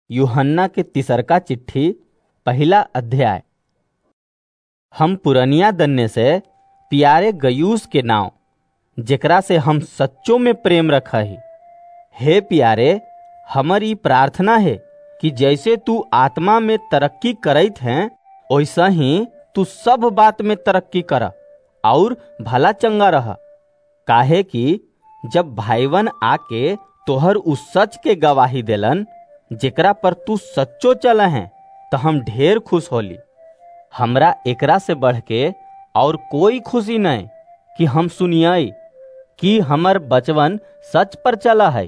यूहन्ना के तीसरका चिट्ठी पहला अध्याय। हम पुरनिया दन्ने से प्यारे गयूस के नाव, जेकरा से हम सच्चों में प्रेम रखा ही। हे प्यारे, हमर ई प्रार्थना है कि जैसे तू आत्मा में तरक्की करत हैं, वैसा ही तू सब बात में तरक्की कर और भला चंगा रह। काहे कि जब भाईवन आके तोहर उस सच के गवाही देलन जेकरा पर तू सच्चो चला है, तो हम ढेर खुश होली। हमरा एकरा से बढ़ के और कोई खुशी नहीं कि हम सुनिए कि हमर बचवन सच पर चला है।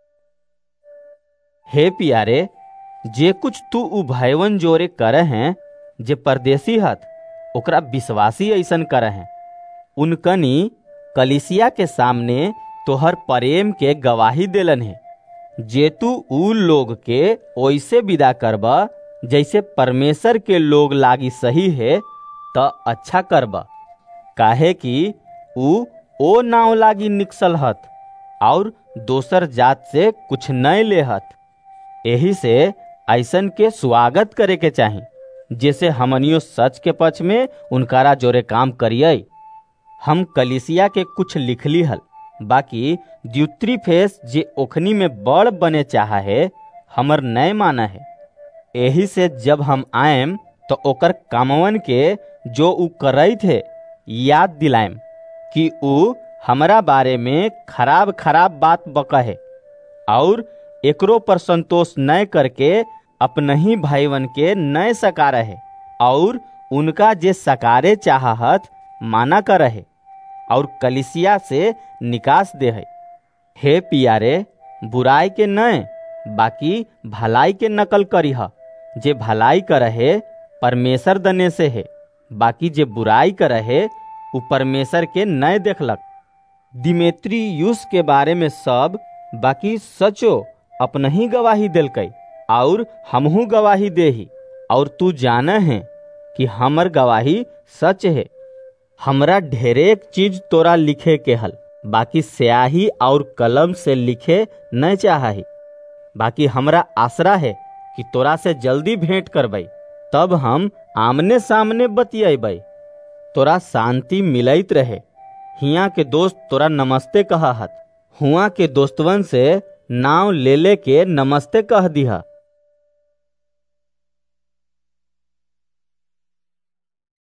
हे प्यारे, जे कुछ तू उ भाईवन जोरे करे हैं जे परदेसी हत, ओकरा विश्वासी ऐसन करे हैं। उनकनी कलीसिया के सामने तोहर प्रेम के गवाही देलन है। जे तू उ लोग के ओइसे विदा करबा जैसे परमेश्वर के लोग लागी सही है, तो अच्छा करबा। काहे कि उ ओ नाव लागी निकसल हत और दोसर जात से कुछ नहीं लेहत। यही से ऐसन के स्वागत करे के चाही, जैसे हमनियो सच के पक्ष में उनकारा जोरे काम करिए। हम कलीसिया के कुछ लिखली हल, बाकी द्युत्रिफेस जे ओखनी में बड़ बने चाहा है, हमर नय माना है। यही से जब हम आएम तो ओकर कामवन के जो उ करई थे याद दिलाएम कि उ हमरा बारे में खराब खराब बात बका है, और एकरो पर संतोष न करके अपने ही भाईवन के नय सकारे है, और उनका जे सकारे चाहत माना कर है और कलिसिया से निकास दे है। हे प्यारे, बुराई के नय बाकी भलाई के नकल करीह। जे भलाई करहे परमेश्वर दने से है, बाकी जे बुराई करहे उ परमेश्वर के नय देखलक। दिमेत्रियुस के बारे में सब बाकी सचो अपना ही गवाही दिलकई, और हमहू गवाही देही, और तू जाने है कि हमर गवाही सच है। हमरा ढेरेक चीज तोरा लिखे के हल, बाकी स्याही और कलम से लिखे न चाही। बाकी हमरा आसरा है कि तोरा से जल्दी भेंट करबै, तब हम आमने सामने बतियाबै। तोरा शांति मिलत रहे। हिया के दोस्त तोरा नमस्ते कहत, हुआ के दोस्तवन से नाव ले ले के नमस्ते कह दिहा।